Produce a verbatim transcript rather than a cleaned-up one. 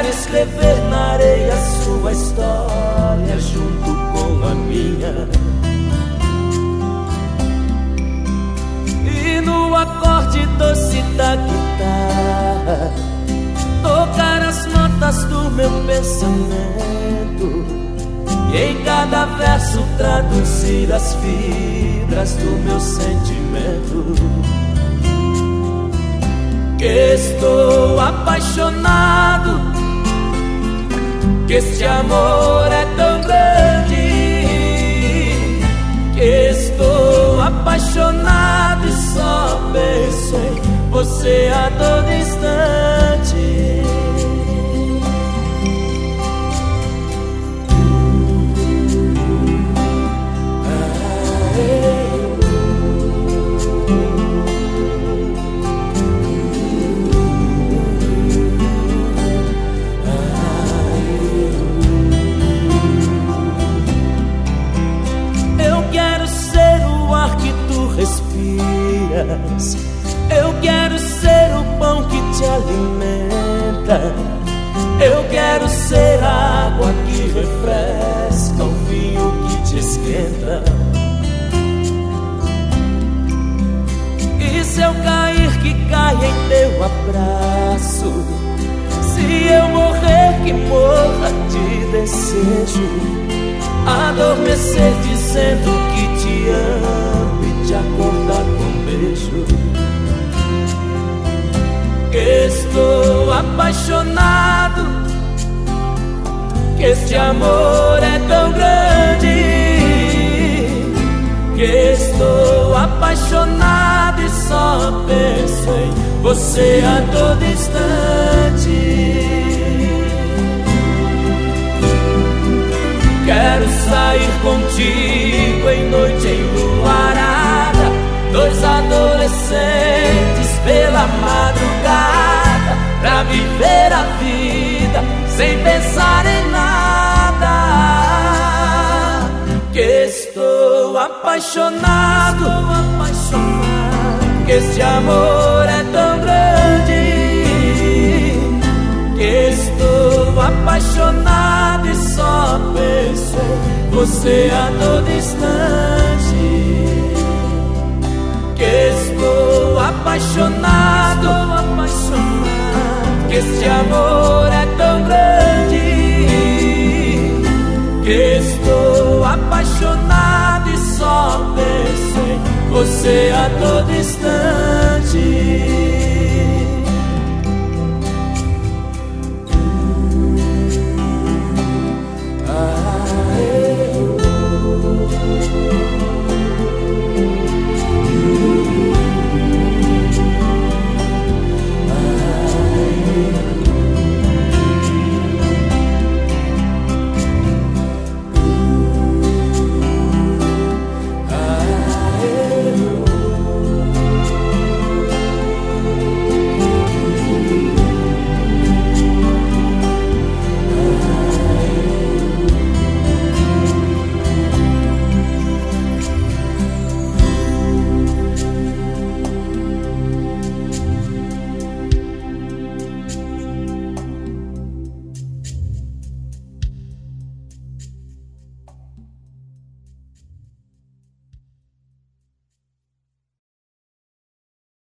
escrever na areia sua história junto com a minha. E no acorde doce da guitarra tocar as notas do meu pensamento, e em cada verso traduzir as fibras do meu sentimento. Que estou apaixonado, que este amor é tão grande. Que estou apaixonado e só penso em você a todo instante. Respiras. Eu quero ser o pão que te alimenta. Eu quero ser a água que refresca, o vinho que te esquenta. E se eu cair, que caia em teu abraço. Se eu morrer, que morra de desejo. Adormecer dizendo que te amo e te acordar com um beijo. Que estou apaixonado, que este amor é tão grande. Que estou apaixonado e só penso em você a todo instante. Quero sair contigo em noite enluarada, dois adolescentes pela madrugada, pra viver a vida sem pensar em nada. Que estou apaixonado, estou apaixonado, que este amor é tão grande. Que estou apaixonado e só penso em você a todo instante. Que estou apaixonado, estou apaixonado, que este amor é tão grande. Que estou apaixonado e só penso em você a todo instante.